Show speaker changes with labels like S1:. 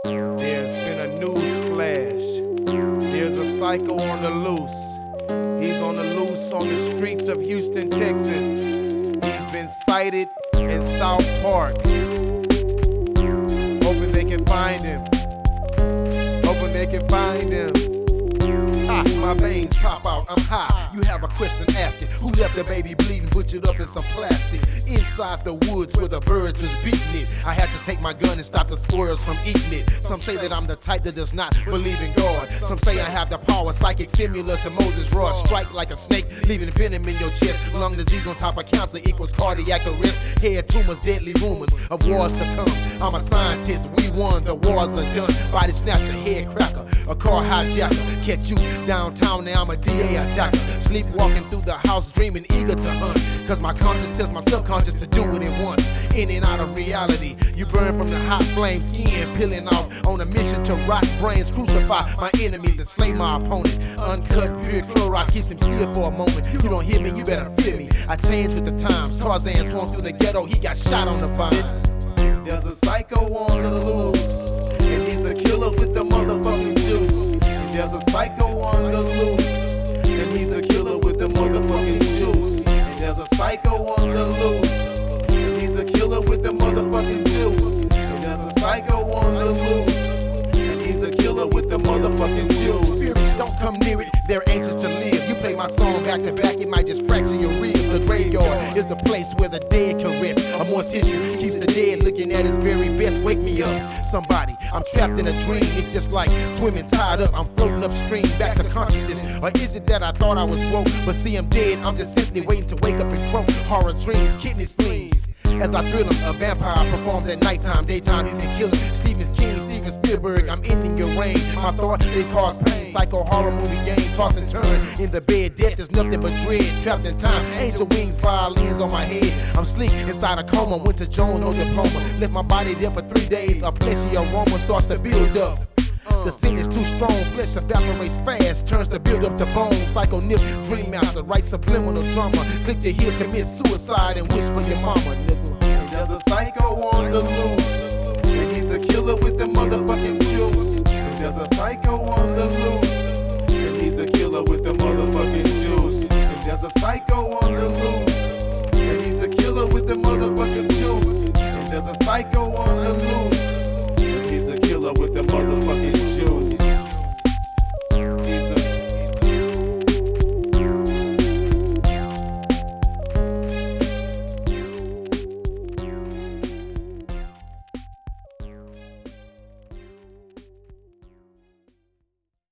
S1: There's been a news flash. There's a psycho on the loose. He's on the loose on the streets of Houston, Texas. He's been sighted in South Park. Hoping they can find him. Hoping they can find him. My veins pop out, I'm high. You have a question asking, who left the baby bleeding, butchered up in some plastic? Inside the woods where the birds was beating it. I had to take my gun and stop the squirrels from eating it. Some say that I'm the type that does not believe in God. Some say I have the power, psychic similar to Moses' rod. Strike like a snake, leaving venom in your chest. Lung disease on top of cancer equals cardiac arrest. Head tumors, deadly rumors of wars to come. I'm a scientist, we won, the wars are done. Body snatcher, head cracker, a car hijacker. Catch you downtown, now I'm a DA attacker. Sleepwalking through the house, dreaming, eager to hunt. Cause my conscience tells my subconscious to do it at once. In and out of reality, you burn from the hot flame, skin peeling off. On a mission to rot brains, crucify my enemies and slay my opponent. Uncut, pure chloride keeps him still for a moment. You don't hear me, you better fear me. I change with the times. Tarzan swung through the ghetto, he got shot on the vine. There's a psycho on the loose, and he's the killer with the motherfucking juice. There's a psycho on the loose, and he's the killer with the motherfucking juice. There's a psycho on the loose, and he's the killer with the motherfucking juice. There's a psycho on the loose, and he's the killer with the motherfucking juice. Spirits don't come near it, they're anxious to live. You play my song back to back, it might just fracture your ribs. The graveyard is the place where the dead can rest. A mortician keeps the dead looking at his very best. Wake me up, somebody, I'm trapped in a dream. It's just like swimming tied up, I'm floating upstream back to consciousness. Or is it that I thought I was woke, but see I'm dead, I'm just simply waiting to wake up and croak. Horror dreams, kidney spleens. As I thrill him, a vampire performs at nighttime, daytime you can kill him. Stephen King, Steven Spielberg, I'm ending your reign. My thoughts, they cause pain. Psycho horror movie game, toss and turn. In the bed, death is nothing but dread. Trapped in time, angel wings, violins on my head. I'm sleep inside a coma, went to Jones, no diploma. Left my body there for 3 days, a fleshy aroma starts to build up. The scene is too strong, flesh evaporates fast, turns the build up to bone. Psycho nip, dream master, write subliminal drama. Click the heels, commit suicide and wish for your mama, nigga. There's a psycho on the loose,